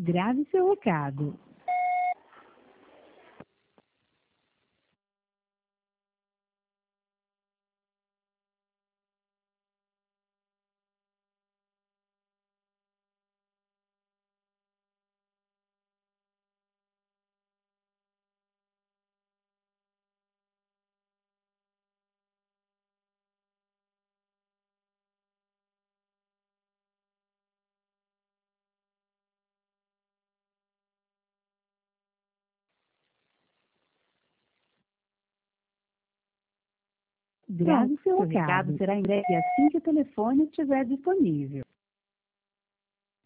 Grave seu recado. Grave seu recado será em breve assim que o telefone estiver disponível.